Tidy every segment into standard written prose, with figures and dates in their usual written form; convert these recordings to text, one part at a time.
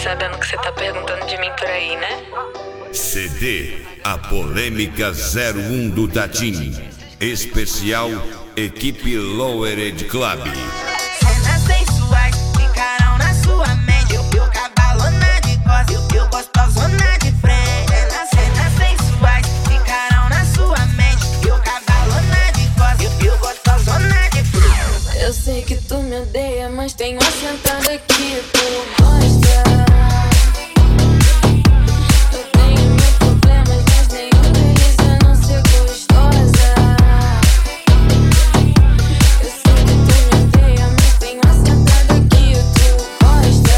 sabendo que você tá perguntando de mim por aí, né? CD, a polêmica 01 do Tatim. Especial Equipe Lowered Club. Cenas sensuais ficarão na sua mente. Eu cavalona de costas, eu gostosona de frente. Cenas sensuais ficarão na sua mente. Eu cavalona de costas, eu gostosona de frente. Eu sei que tu me odeia, mas tenho assentado aqui, tu gosta. Eu tenho mil problemas, mas nenhum deles é não ser gostosa. Eu sei que tu me odeia, mas tenho assentado aqui, tu gosta.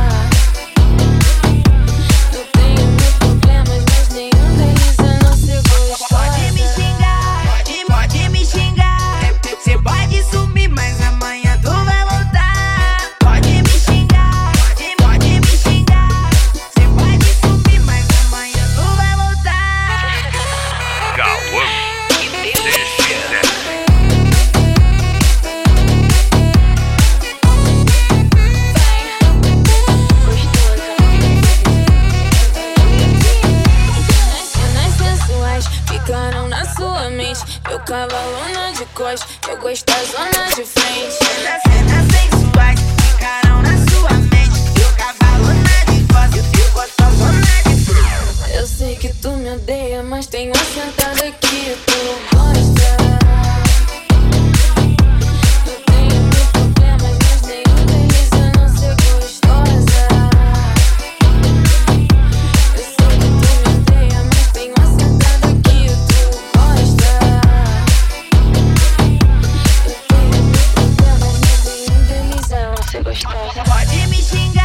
Eu tenho mil problemas, mas nenhum deles é não ser gostosa. Pode me xingar, pode me xingar. Você pode sumir, mas amanhã tu vai voltar. Pode me xingar, pode me xingar. Você pode sumir, mas amanhã tu vai voltar. Cauã Cenas sensuais ficaram na sua mente. Eu cavalona de costas, eu gostosona de frente. Cenas sensuais ficarão na sua mente. Eu cavalona de costas, eu gostosona de frente. Eu sei que tu me odeia, mas tenho assentado aqui, tu gosta. Eu tenho mil problemas, mas nenhum deles é não ser gostosa. Eu sei que tu me odeia, mas tenho assentado aqui, tu gosta. Eu tenho mil problemas, mas nenhum deles é não ser gostosa. Pode me xingar.